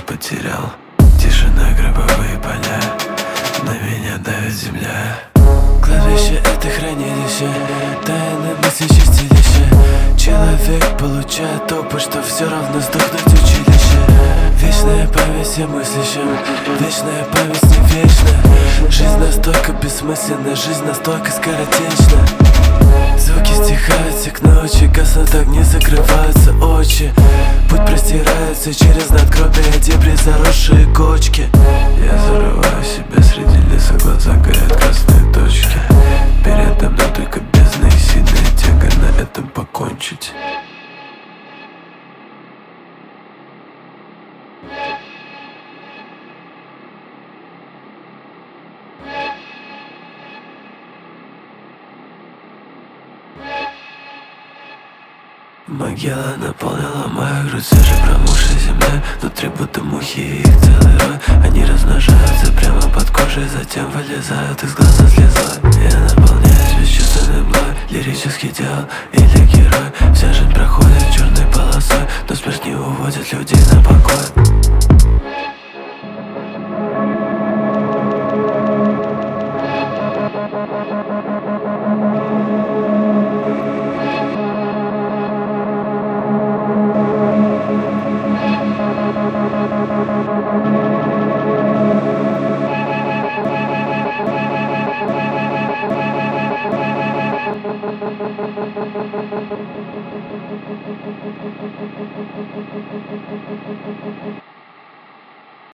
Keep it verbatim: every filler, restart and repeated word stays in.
потерял. Тишина, гробовые поля, на меня давит земля. Кладбище — это хранилище, тайны мысли чистилище. Человек получает опыт, что все равно сдохнуть в училище. Вечная память всем мыслящим, вечная память не вечна. Жизнь настолько бессмысленна, жизнь настолько скоротечна. Звуки стихают, все к ночи, гаснут огни, закрываются очи. Путь простирается через надгробия, дебри, заросшие кочки. Я зарываю себя среди леса, глаза горят красные точки. Передо мной только бездна и сильная тяга на этом покончить. Могила наполнила мою грудь, свежепромокшая земля. Внутри будто мухи, и их целый рой. Они размножаются прямо под кожей, затем вылезают из глаза слезой. Я наполняюсь бесчувственной мглой, лирический идеал или герой. Вся жизнь проходит черной полосой, но смерть не уводит людей на покой. Thank you.